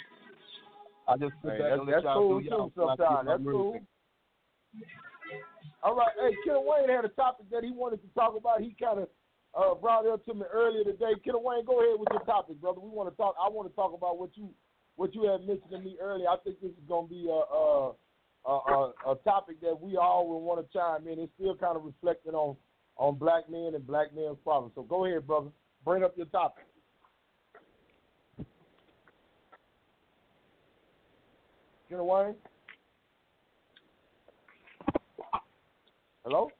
I just sit Hey, back that's, and let that's y'all cool do y'all. too sometimes. That's cool. All right. Hey, Ken Wayne had a topic that he wanted to talk about. He kind of uh, brought it up to me earlier today. Ken Wayne, go ahead with your topic, brother. We want to talk. I want to talk about what you what you had mentioned to me earlier. I think this is going to be a a, a, a a topic that we all will want to chime in. It's still kind of reflecting on on black men and black men's problems. So go ahead, brother. Bring up your topic. Ken Wayne. Hello?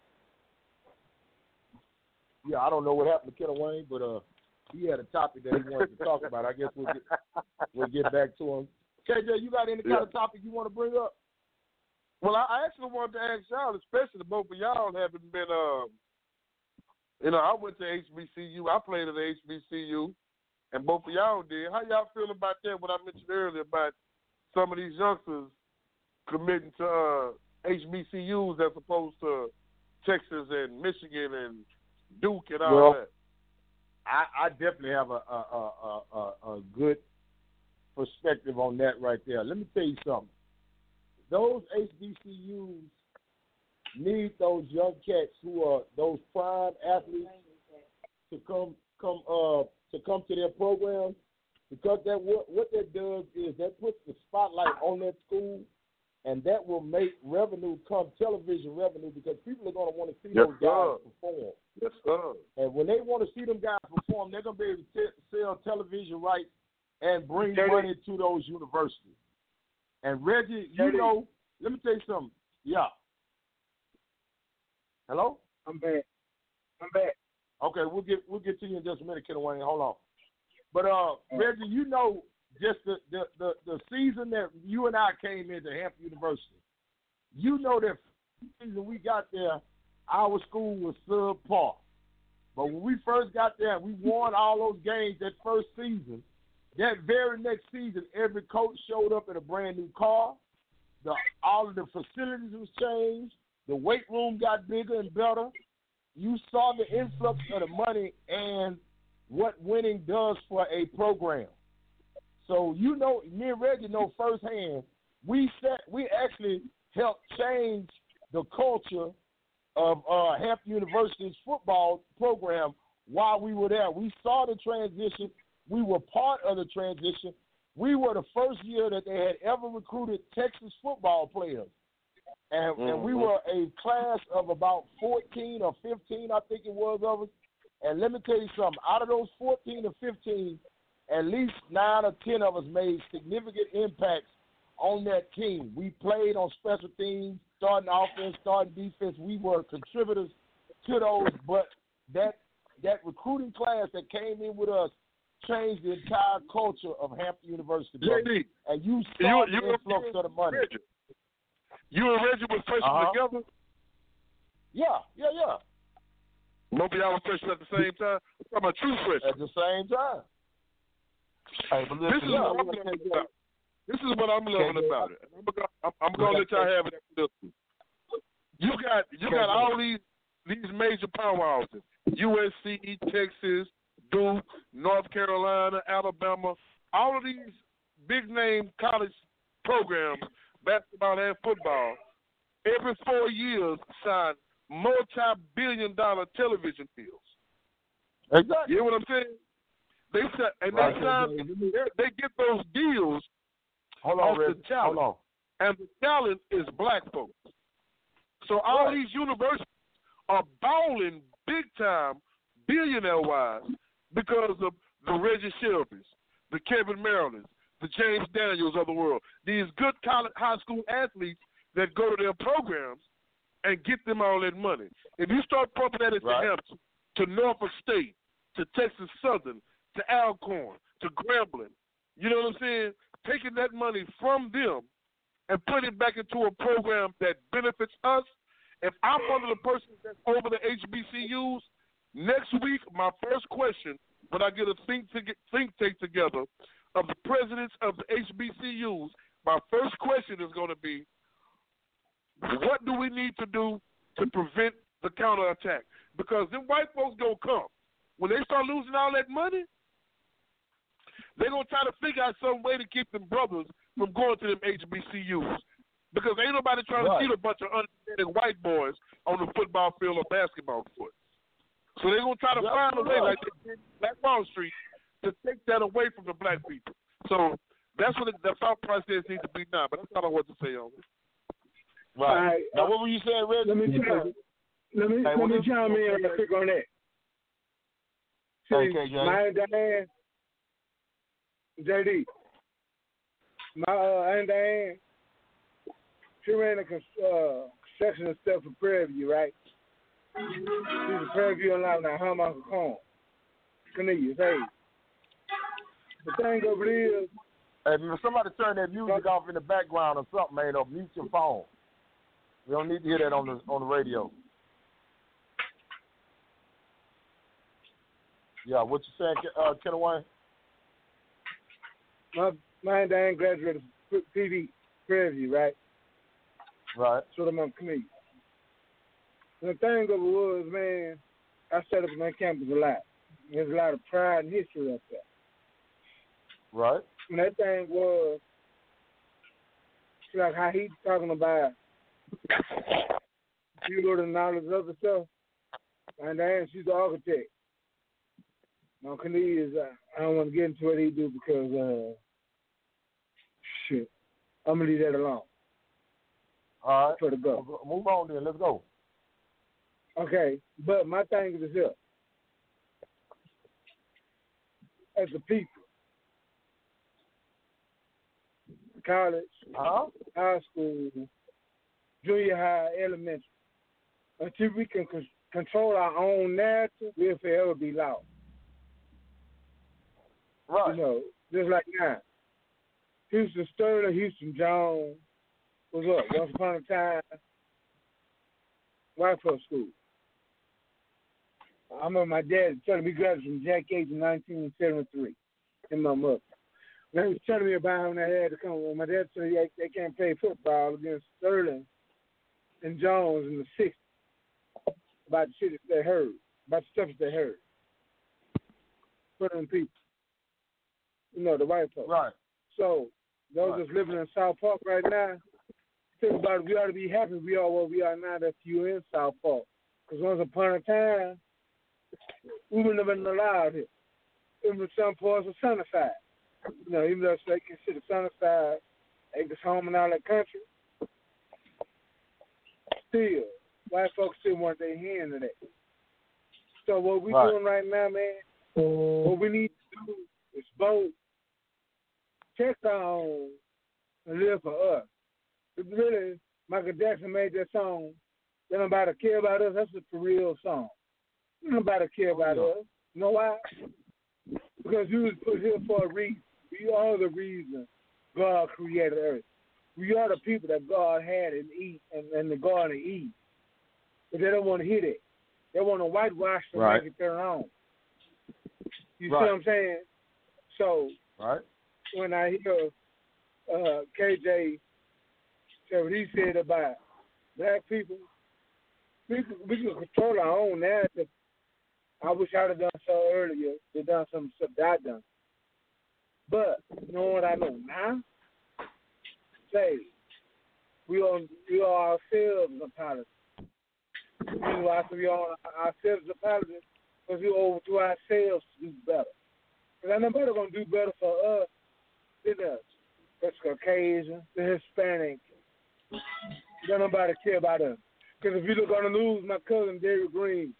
Yeah, I don't know what happened to Ken Wayne, but uh, he had a topic that he wanted to talk about. I guess we'll get we'll get back to him. K J, you got any kind Yeah. of topic you want to bring up? Well, I I actually wanted to ask y'all, especially the both of y'all haven't been, um, you know, I went to H B C U. I played at the H B C U, and both of y'all did. How y'all feel about that, what I mentioned earlier about some of these youngsters committing to uh, H B C Us as opposed to Texas and Michigan and Duke and all Well, that? I, I definitely have a a, a, a a good perspective on that right there. Let me tell you something. Those H B C Us need those young cats who are those prime athletes to come come uh to come to their programs, because that what what that does is that puts the spotlight on that school, and that will make revenue come, television revenue, because people are going to want to see Yes, those guys sir. perform. Yes, sir. And when they want to see them guys perform, they're going to be able to t- sell television rights and bring J D. money to those universities. And Reggie, you J D. know, let me tell you something. Yeah. Hello? I'm back. I'm back. Okay, we'll get we'll get to you in just a minute, Ken Wayne. Hold on. But uh, Reggie, you know, just the, the, the, the season that you and I came into Hampton University, you know that season we got there, our school was subpar. But when we first got there, we won all those games that first season. That very next season, every coach showed up in a brand new car. The, all of the facilities was changed. The weight room got bigger and better. You saw the influx of the money and what winning does for a program. So you know, me and Reggie know firsthand, we set, we actually helped change the culture of uh, Hampton University's football program while we were there. We saw the transition. We were part of the transition. We were the first year that they had ever recruited Texas football players. And, mm-hmm. and we were a class of about fourteen or fifteen, I think it was, of us. And let me tell you something. Out of those fourteen or fifteen, at least nine or ten of us made significant impacts on that team. We played on special teams, starting offense, starting defense. We were contributors to those. But that that recruiting class that came in with us changed the entire culture of Hampton University. J D, and you saw you, the you, influx you, of the money. Reggie. You and Reggie were freshmen uh-huh. together? Yeah, yeah, yeah. Both of y'all were freshmen at the same time? I'm talking about true freshmen. At the same time. Hey, but This listen, is what I'm loving about it. This is what I'm loving about it. I'm, I'm, I'm going to let y'all have it after this one. You got you got all these these major powerhouses: U S C, Texas, Duke, North Carolina, Alabama. All of these big name college programs, basketball and football, every four years sign multi-billion dollar television deals. Exactly. You know what I'm saying? They say, and right. they sign, they get those deals Hold off on, Reggie. the talent, Hold on. And the talent is black folks. So all right. these universities are balling big time, billionaire wise, because of the Reggie Shelbys, the Kevin Marylands, the James Daniels of the world. These good college, high school athletes that go to their programs and get them all that money. If you start pumping that into right. Hampton, to Norfolk State, to Texas Southern, to Alcorn, to Grambling, you know what I'm saying? Taking that money from them and putting it back into a program that benefits us. If I'm one of the persons that's over the H B C Us, next week, my first question, when I get a think, to get, think tank together of the presidents of the H B C Us, my first question is going to be, what do we need to do to prevent the counterattack? Because them white folks going to come. When they start losing all that money, they're going to try to figure out some way to keep them brothers from going to them H B C Us. Because ain't nobody trying right. to see a bunch of understanding white boys on the football field or basketball court. So they're going to try to Yep, find a way, right. like they did in Black Wall Street, to take that away from the black people. So that's what the, the thought process needs to be now. But that's all I want to say on it. Right. right. Now, what were you saying, Reggie? Let me chime, let me, Hey, let me this, chime in real quick on that. See, hey, K J. my Diane, J D, my uh, Aunt Diane, she ran a uh, construction and stuff for Prairie View, right? She's a Prairie View and like her Uncle Corn. Cornelius, hey. The thing over there is, hey, if somebody turn that music off in the background or something, man, or mute your phone. We don't need to hear that on the on the radio. Yeah, what you saying, uh, Kenny Wayne? my my Aunt Diane graduated from P V Prairie View, right? Right. So I'm on Cornelius. The thing of it was, man, I set up on that campus a lot. There's a lot of pride and history up there. Right. And that thing was like how he's talking about you know and all this other stuff. And then she's the architect. Now Cornelius, uh, I don't want to get into what he do because uh shit. I'm gonna leave that alone. All right. For the go. Move on then. Let's go. Okay, but my thing is this. As a people, college, Uh-huh. high school, junior high, elementary, until we can c- control our own narrative, we'll forever be lost. Right. You know, just like now. Houston Sterling, Houston Jones was up once upon a time, white folks school. I remember my dad telling me graduated from Jack Yates in nineteen seventy-three, and my mother. When he was telling me about when they had to come, when my dad said they, they can't play football against Sterling and Jones in the sixties, about the shit that they heard, about the stuff that they heard. For them people. You know, the white folks. Right. So, those Right. that's living in South Park right now, think about it, we ought to be happy we are where we are now that you in South Park. Because once upon a time, we wouldn't have been allowed here. Even some parts of Sunnyside. You know, even though they consider Sunnyside, Acres home and all that country, still, white folks still want their hand in that. So what we Right. doing right now, man, what we need to do is both check our own and live for us. But really, Michael Jackson made that song, "Don't Nobody Care About Us." That's a for real song. Don't Nobody care about Yeah. us. You know why? Because we was put here for a reason. We are the reason God created earth. We are the people that God had in Eve and, and the Garden of Eve. But they don't want to hear that. They want to whitewash and Right. make it their own. You Right. see what I'm saying? So Right. when I hear uh, K J say what he said about black people, we can, we can control our own narrative. I wish I'd have done so earlier. They done some stuff that I done. But you know what I know now? Say we are we are ourselves apologists. The reason why I say we are ourselves apologists because we owe it to ourselves to do better. Because ain't nobody gonna do better for us than us. That's Caucasian, the Hispanic. Don't nobody care about us. Because if you look on the news, my cousin David Green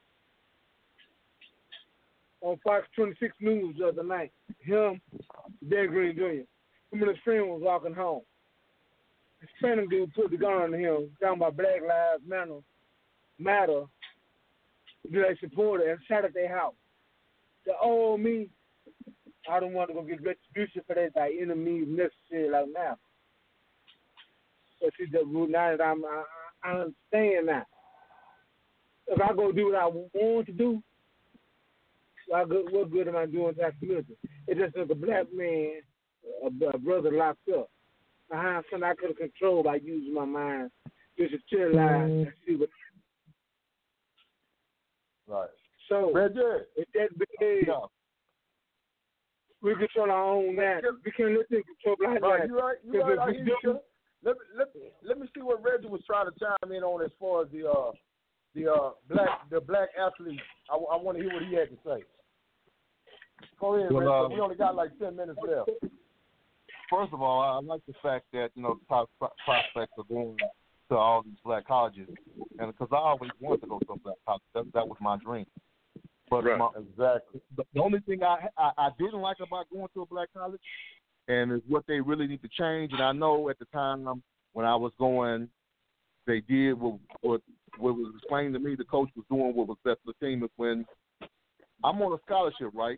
on Fox twenty-six News the other night, him, David Green Junior, him and his friend was walking home. Hispanic dude put the gun on him, talking about Black Lives Matter, matter, do they support it, and shot at their house. The old me, I don't want to go get retribution for that by any means necessary like now. But see, the now that I'm, I, I understand now. If I go do what I want to do, what good, what good am I doing to that community? It's just like a black man, a, a brother locked up. Behind something I could have controlled by using my mind just to chill out and see what. Right. So, Reggie. if that big, Yeah. we control our own narrative. We can't let them control black Right. lives. You right. You right. I If hear we you. do, let me let, let me see what Reggie was trying to chime in on as far as the uh the uh black the black athlete. I, I want to hear what he had to say. Go ahead, Well, Reggie. uh, We only got like ten minutes left. First of all, I like the fact that, you know, top prospects are going to all these black colleges, and because I always wanted to go to a black college, that, that was my dream. But right. my, exactly. the, the only thing I, I I didn't like about going to a black college, and is what they really need to change. And I know at the time when I was going, they did what what, what was explained to me. The coach was doing what was best for the team. Is when I'm on a scholarship, right?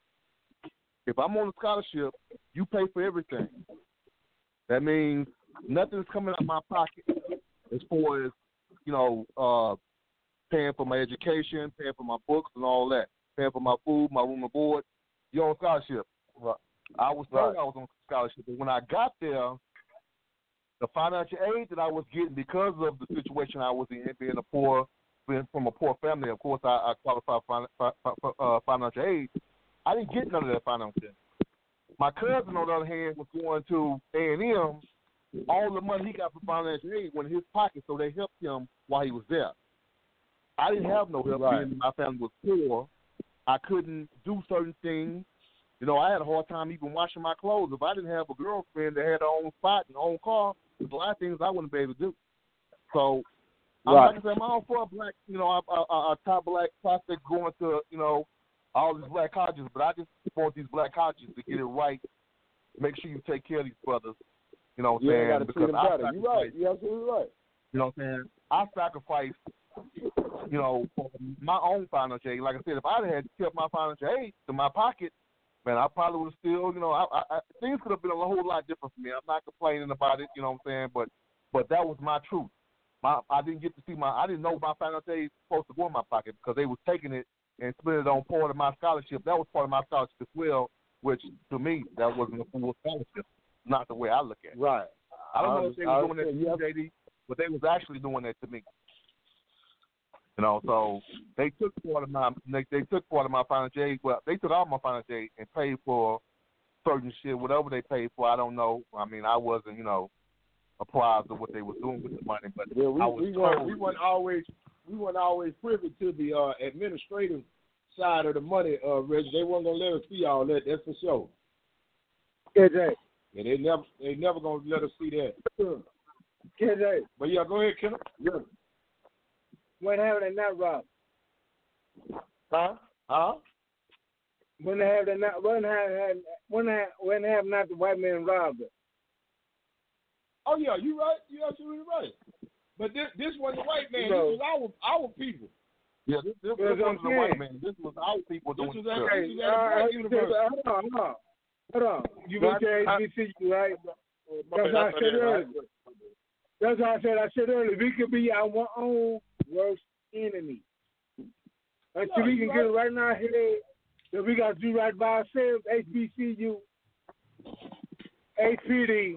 If I'm on a scholarship, you pay for everything. That means nothing's coming out of my pocket as far as, you know, uh, paying for my education, paying for my books and all that, paying for my food, my room and board. You're on scholarship. Right. I was told I was on scholarship, but when I got there, the financial aid that I was getting because of the situation I was in, being a poor, being from a poor family, of course, I, I qualified for uh, financial aid. I didn't get none of that financial aid. My cousin, on the other hand, was going to A and M. All the money he got from financial aid went in his pocket, so they helped him while he was there. I didn't have no help. Right. My family was poor. I couldn't do certain things. You know, I had a hard time even washing my clothes. If I didn't have a girlfriend that had her own spot and her own car, there's a lot of things I wouldn't be able to do. So, right. I'm, like I said, I'm all for a black, you know, a, a, a top black prospect going to, you know, all these black colleges, but I just want these black colleges to get it right. Make sure you take care of these brothers. You know what I'm yeah, saying? Gotta because treat them better. You're right. You're absolutely right. You know what I'm saying? I sacrificed, you know, for my own financial aid. Like I said, if I had kept my financial aid in my pocket, man, I probably would have still, you know, I, I, I, things could have been a whole lot different for me. I'm not complaining about it, you know what I'm saying? But, but that was my truth. My, I didn't get to see my, I didn't know my financial aid was supposed to go in my pocket because they was taking it and split it on part of my scholarship. That was part of my scholarship as well, which to me, that wasn't a full scholarship. Not the way I look at it. Right. I don't I know if they were doing that to you, J D, but they was actually doing that to me. You know, so they took part of my they, they took part of my financial aid. Well, they took all my financial aid and paid for certain shit, whatever they paid for. I don't know. I mean, I wasn't, you know, apprised of what they were doing with the money, but yeah, we I was we told, weren't we weren't always we weren't always privy to the uh, administrative side of the money, uh, Reggie. They weren't gonna let us see all that. That's for sure. K J. Yeah, they never they never gonna let us see that. K J. But yeah, go ahead, Kenneth. Yeah. When have they not robbed? Huh? Huh? When have they not? When have when have when have not the white man robbed it? Oh yeah, you right. You absolutely right. But this this wasn't the white man. You know, this was our our people. yeah, this, this, this wasn't the white man. This was our people This doing was stuff. at, Hey, this was at a black uh, university. hold on, hold on. Hold on. You went to H B C U, right? That's what I said earlier. That's what I said. I said earlier. We could be our own worst enemy. Until Yeah, we can right. get it right now here, that we got to do right by ourselves. H B C U, H P D,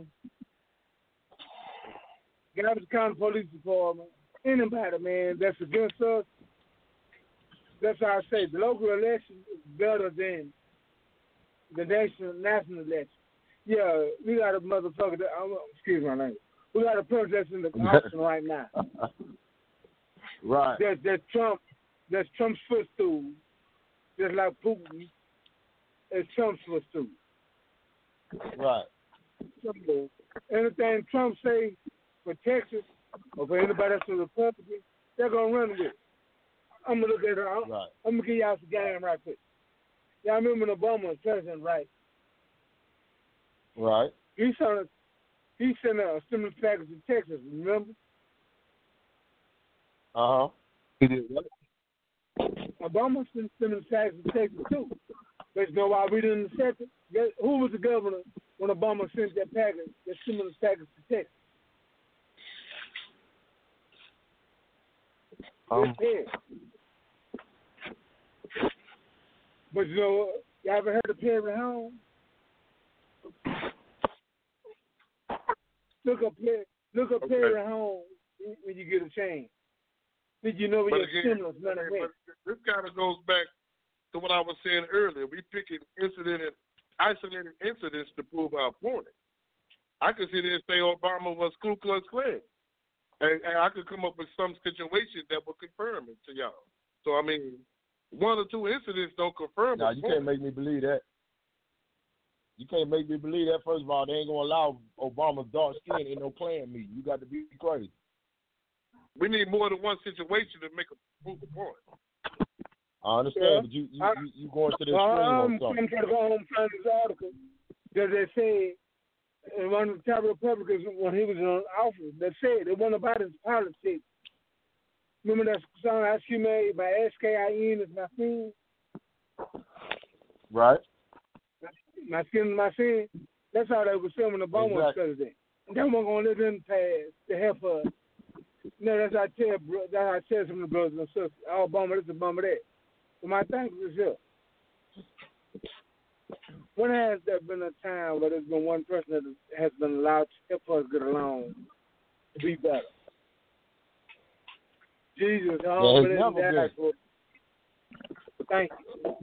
Galveston County Police Department, anybody, man, that's against us. That's how I say the local election is better than the national national election. Yeah, we got a motherfucker. That, I'm, excuse my language. We got a person that's in the option right now. Right. That that Trump, that's Trump's footstool, just like Putin is Trump's footstool. Right. So anything Trump say for Texas or for anybody that's a Republican, they're gonna run with it. I'm gonna look at it. I'm, Right. I'm gonna give y'all some game right quick. Y'all remember when Obama was president, right? Right. He sent a, he sent a stimulus package to Texas. Remember? Uh huh. He did what? Obama sent a stimulus package to Texas too. But you know why we didn't accept it? Guess- Who was the governor when Obama sent that package, that stimulus package to Texas? Um, Yeah. But you know, y'all ever heard of Perry Home? Look up Perry, look up Okay. Perry Home when you get a chance. Did you know where But your again, stimulus money but went? this kind of goes back to what I was saying earlier. We picking incident and isolated incidents to prove our point. I could sit there and say Obama was Ku Klux Klan. And, and I could come up with some situation that would confirm it to y'all. So, I mean, one or two incidents don't confirm nah, it. You can't make me believe that. You can't make me believe that. First of all, they ain't going to allow Obama's dark skin in no Klan meeting. You got to be crazy. We need more than one situation to make a prove a point. I understand, Yeah. but you you, I, you, you going to the well, extreme I'm or something. I'm trying to go home and find this article that they said and one of the top Republicans when he was in office, they said it wasn't about his politics. Remember that song Ice Cube made by S K I N is my sin? Right. My skin is my sin. That's how they were saying when Obama was Exactly. president. They weren't going to let them pass to help us. No, that's how I tell, bro, that's how I tell some of the brothers and sisters. Oh, Obama this, Obama that. So my thanks is here. When has there been a time where there's been one person that has been allowed to help us get along to be better? Jesus, oh, yeah, but that for thank you.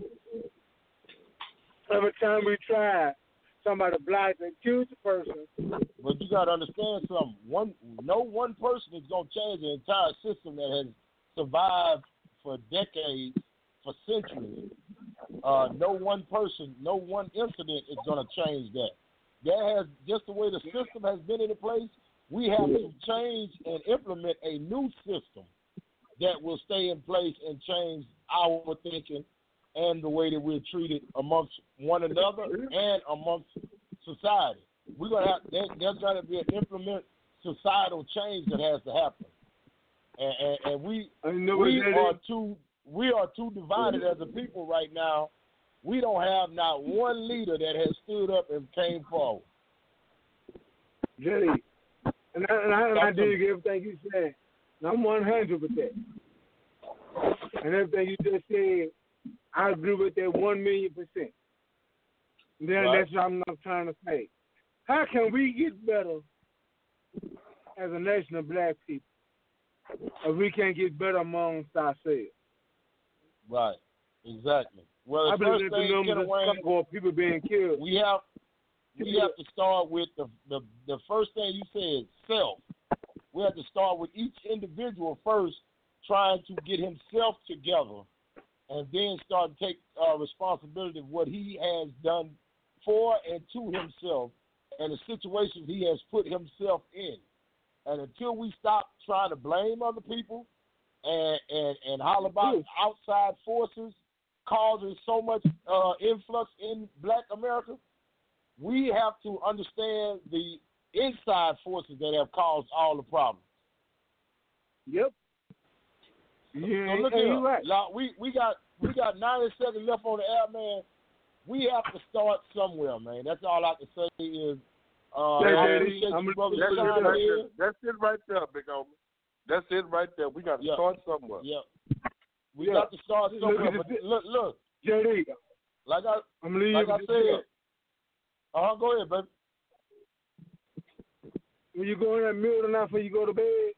Every time we try, somebody blacks and accuse the person. But you got to understand something. One, no one person is going to change the entire system that has survived for decades, for centuries. Uh, no one person, no one incident is going to change that. That has just the way the system has been in place. We have to change and implement a new system that will stay in place and change our thinking and the way that we're treated amongst one another and amongst society. We're gonna have there, there's going to be an implement societal change that has to happen, and, and, and we we are too we are too divided as a people right now. We don't have not one leader that has stood up and came forward. Jerry, and I, and I, and I dig everything you said. And I'm one hundred with that. And everything you just said, I agree with that one million percent. And then Right. that's what I'm not trying to say. How can we get better as a nation of black people if we can't get better amongst ourselves? Right. Exactly. Well, I the believe first that thing, the numbers Wayne, of people being killed. we have we have to start with the, the the first thing you said, self. We have to start with each individual first, trying to get himself together, and then start to take uh, responsibility of what he has done for and to himself and the situations he has put himself in. And until we stop trying to blame other people and and, and holler about outside forces causing so much uh, influx in black America, we have to understand the inside forces that have caused all the problems. Yep. Yeah, So look hey, here. you right. Now, we, we got we got ninety seconds left on the air, man. We have to start somewhere, man. That's all I can say is uh, Hey, I Daddy, appreciate I'm you brothers That's it, chiming right in. there. That's it right there, big homie. That's it right there. We got to Yeah. start somewhere. Yeah. We Yeah. got to start Look somewhere. at But this. look, look, Jerry, like I I'm leaving. like I said. Uh-huh, go ahead, baby. When you go in that middle of the night before you go to bed,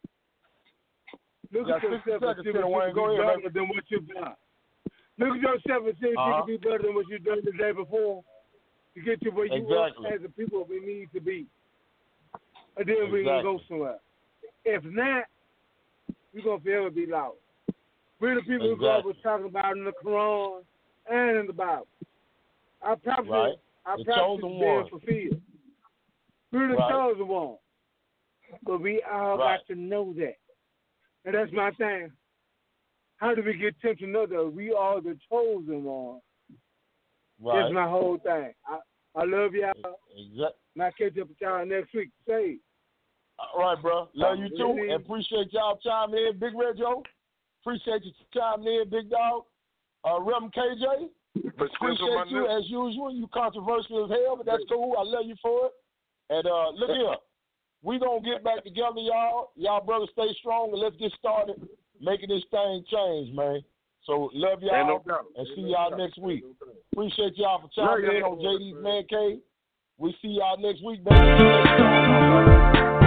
look You at got sixty yourself and seconds, see Ken what you Wayne. can Go be ahead, better than what you've done. Look at yourself and see if Uh-huh. you can be better than what you've done the day before to get to where you Exactly. are as the people we need to be. And then we can go Exactly. somewhere. If not, we're going to forever be lost. We're the people who God Exactly. was talking about in the Quran and in the Bible. Our prophecy, Right. our The prophecy chosen is being one. fulfilled. We're the Right. chosen one. But we all Right. got to know that. And that's my thing. How do we get tempted to know that we are the chosen one? Right. That's my whole thing. I, I love y'all. Exactly. And I'll catch up with y'all next week. Say. All right, bro. Love you too. Really? And appreciate y'all chiming in. Big Red Joe. Appreciate you chiming in, Big Dog. Uh, Reverend K J. But Appreciate you as usual. You controversial as hell, but that's cool. I love you for it. And uh, look here. We going to get back together, y'all. Y'all brothers stay strong, and let's get started making this thing change, man. So love y'all, Ain't no doubt. and Ain't see no y'all doubt. next week. Ain't no doubt. Appreciate y'all for Love chiming in y'all. on J D's Man Cave. We see y'all next week, baby.